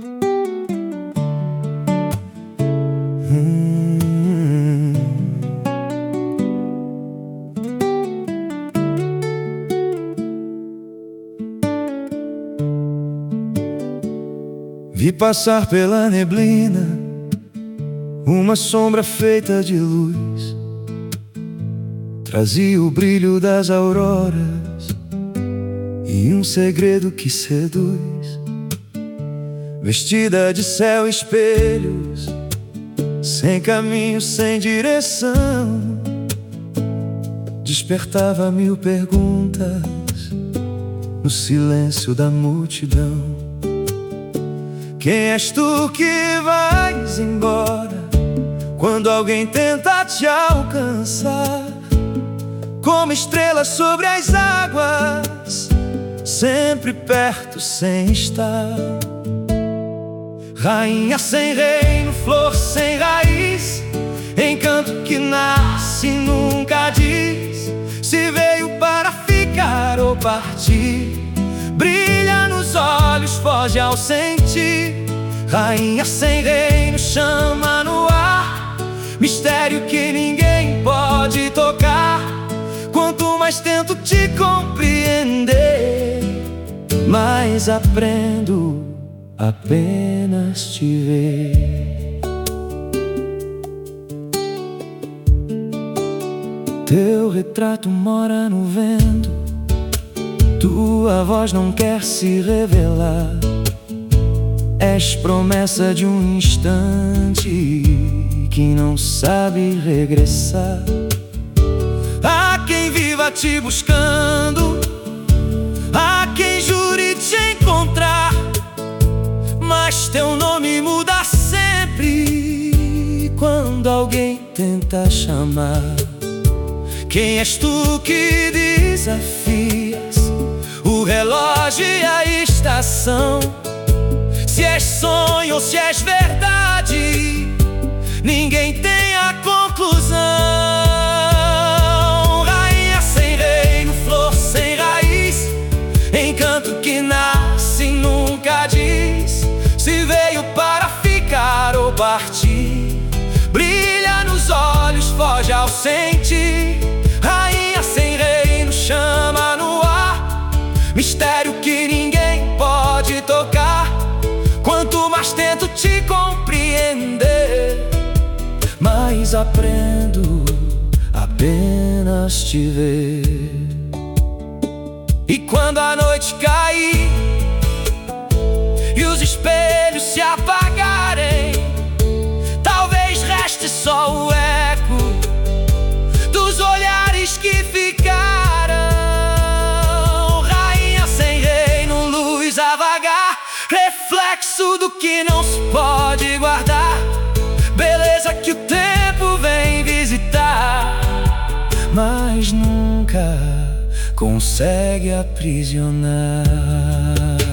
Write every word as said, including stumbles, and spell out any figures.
Hum. Vi passar pela neblina uma sombra feita de luz, trazia o brilho das auroras e um segredo que seduz. Vestida de céu e espelhos, sem caminho, sem direção, despertava mil perguntas no silêncio da multidão. Quem és tu que vais embora quando alguém tenta te alcançar? Como estrela sobre as águas, sempre perto sem estar. Rainha sem reino, flor sem raiz, encanto que nasce e nunca diz se veio para ficar ou partir. Brilha nos olhos, foge ao sentir. Rainha sem reino, chama no ar, mistério que ninguém pode tocar. Quanto mais tento te compreender, mais aprendo apenas te ver. Teu retrato mora no vento, tua voz não quer se revelar. És promessa de um instante que não sabe regressar. Há quem viva te buscando, há quem jure te encontrar, mas teu nome muda sempre quando alguém tenta chamar. Quem és tu que desafias o relógio e a estação? Se és sonho ou se és verdade, ninguém tem a conclusão. Rainha sem reino, flor sem raiz, encanto que nasce e nunca diz se veio para ficar ou partir. Brilha nos olhos, foge ao sentir. Rainha sem reino, chama no ar, mistério que ninguém pode tocar. Quanto mais tento te compreender, mais aprendo apenas te ver. E quando a noite cair e os espelhos se apagarem, talvez reste só o eco dos olhares que ficaram. Rainha sem reino, luz a vagar, reflexo do que não se pode guardar, beleza que o tempo vem visitar, mas nunca consegue aprisionar.